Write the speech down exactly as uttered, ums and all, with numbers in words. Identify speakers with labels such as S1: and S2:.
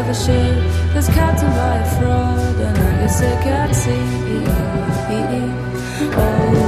S1: the ship that's captained by a fraud, and I guess they can't see. Oh.